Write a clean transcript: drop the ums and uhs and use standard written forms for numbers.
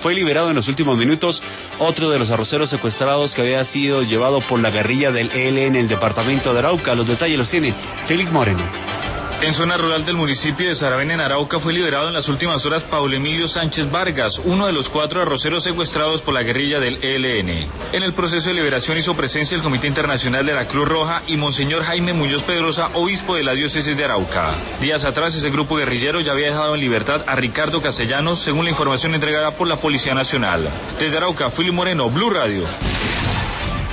Fue liberado en los últimos minutos otro de los arroceros secuestrados que había sido llevado por la guerrilla del ELN en el departamento de Arauca. Los detalles los tiene Félix Moreno. En zona rural del municipio de Saravena, en Arauca, fue liberado en las últimas horas Paulo Emilio Sánchez Vargas, uno de los 4 arroceros secuestrados por la guerrilla del ELN. En el proceso de liberación hizo presencia el Comité Internacional de la Cruz Roja y Monseñor Jaime Muñoz Pedrosa, obispo de la diócesis de Arauca. Días atrás, ese grupo guerrillero ya había dejado en libertad a Ricardo Castellanos, según la información entregada por la Policía Nacional. Desde Arauca, Félix Moreno, Blue Radio.